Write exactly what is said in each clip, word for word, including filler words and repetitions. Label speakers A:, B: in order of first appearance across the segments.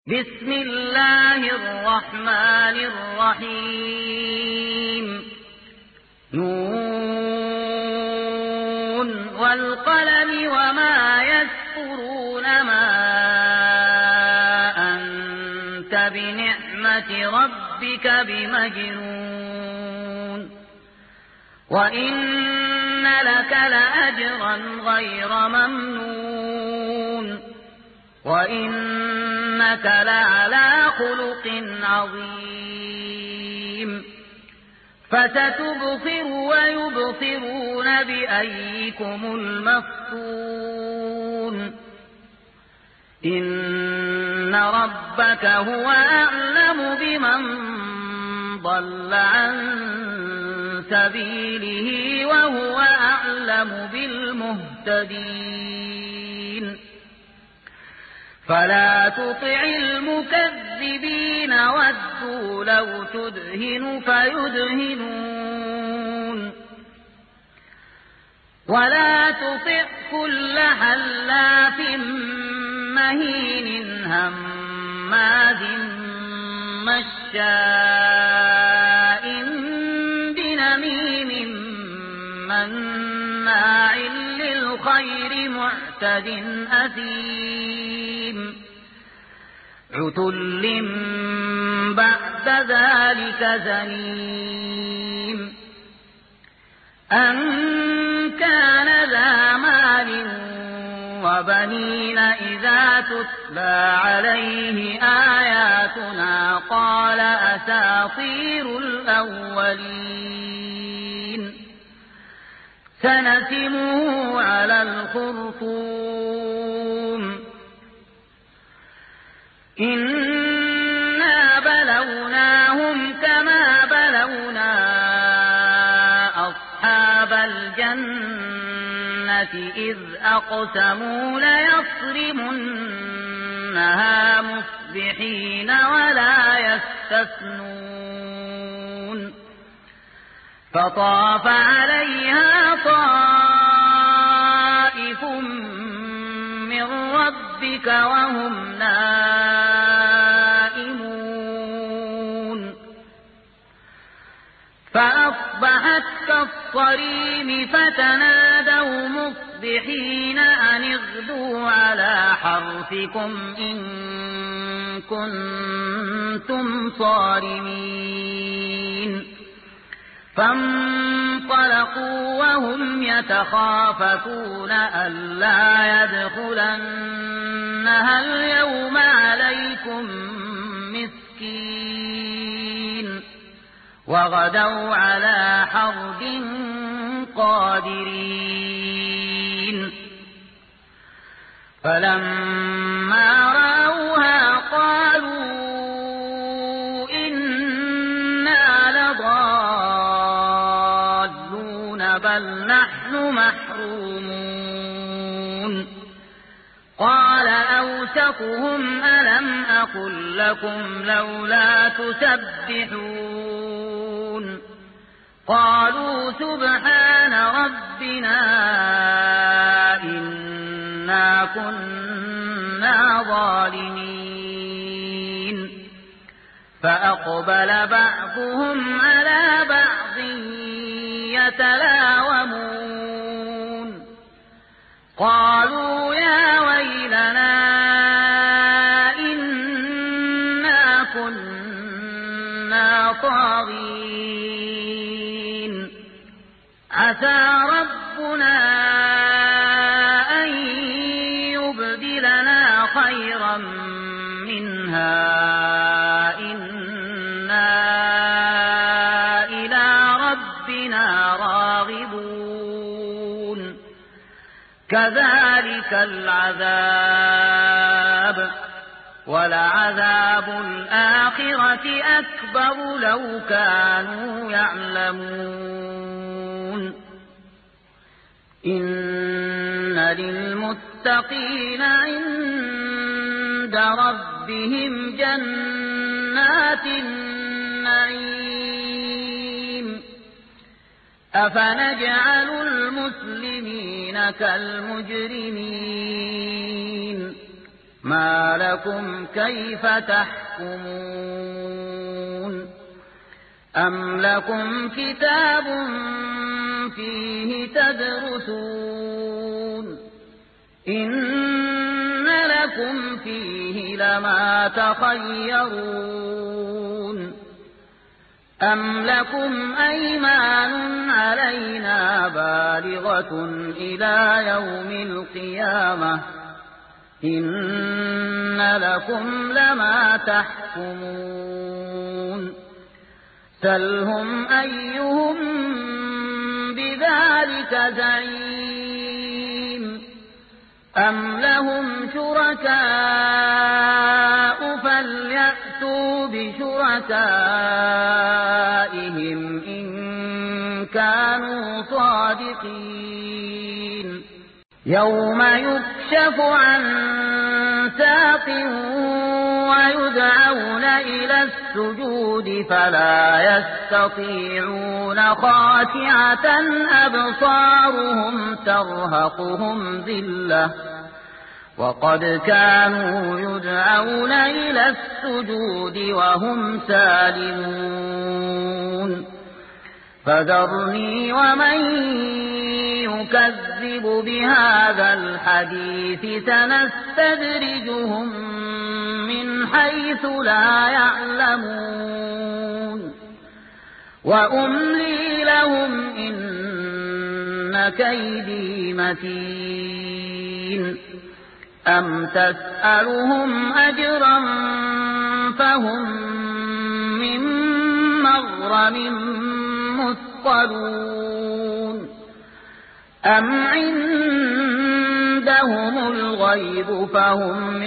A: بسم الله الرحمن الرحيم نون والقلم وما يسطرون ما أنت بنعمة ربك بمجنون وإن لك لأجرا غير ممنون وإنك لعلى خلق عظيم فستبصر ويبصرون بأيكم المفتون إن ربك هو أعلم بمن ضل عن سبيله وهو أعلم بالمهتدين فلا تطع المكذبين ودوا لو تدهن فيدهنون ولا تطع كل حلاف مهين هماز مشاء بنميم مناع للخير معتد أثيم عتل بعد ذلك زنيم أن كان ذا مال وبنين إذا تتلى عليه آياتنا قال أساطير الأولين سنسمه على الخرطوم إنا بلوناهم كما بلونا أصحاب الجنة إذ أقسموا ليصرمنها مصبحين ولا يستثنون فطاف عليها طائف من ربك وهم نائمون فأصبحت كالصريم فتنادوا مصبحين أن اغدوا على حرثكم إن كنتم صارمين فانطلقوا وهم يتخافتون ألا يدخلنها اليوم عليكم مسكين وغدوا على حرد قادرين فلما رأوها قالوا بل نحن محرومون قال أوسطهم ألم أقل لكم لولا تسبحون قالوا سبحان ربنا إنا كنا ظالمين فأقبل بعضهم على بعض يتلاومون قالوا يا ويلنا إنا كنا طاغين عسى ربنا أن يبدلنا خيرا منها راغبون كذلك العذاب ولعذاب الآخرة أكبر لو كانوا يعلمون إن للمتقين عند ربهم جنات النعيم أفنجعل المسلمين كالمجرمين ما لكم كيف تحكمون أم لكم كتاب فيه تدرسون إن لكم فيه لما تخيرون أم لكم أيمان علينا بالغة إلى يوم القيامة إن لكم لما تحكمون سلهم أيهم بذلك زعيم أم لهم شركاء فليأتوا بشركائهم إن كانوا صادقين يوم يكشف عن ساق ويدعون إلى السجود فلا يستطيعون خاشعة أبصارهم ترهقهم ذلة وقد كانوا يدعون إلى السجود وهم سالمون فذرني ومن يكذب بهذا الحديث سنستدرجهم من حيث لا يعلمون وأملي لهم إن كيدي متين أم تسألهم أجرا فهم من مغرم مثقلون أم عندهم الغيب فهم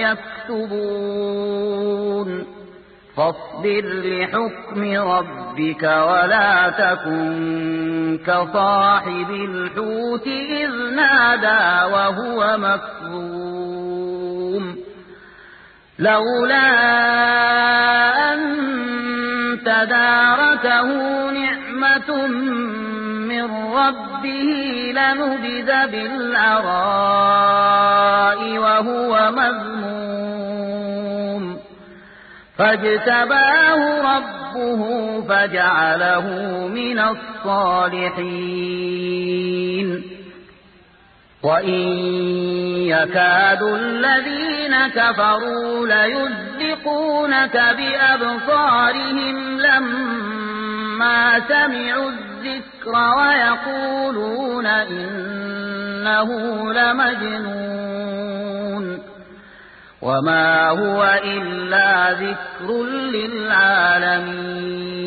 A: يكتبون فاصبر لحكم ربك ولا تكن كصاحب الحوت إذ نادى وهو مكظوم لولا أن تداركه نعمة من ربه لنبذ بالعراء وهو مذموم فاجتباه ربه فجعله من الصالحين وإن يكاد الذين كفروا ليزلقونك بأبصارهم لما سمعوا الذكر ويقولون إنه لمجنون وما هو إلا ذكر للعالمين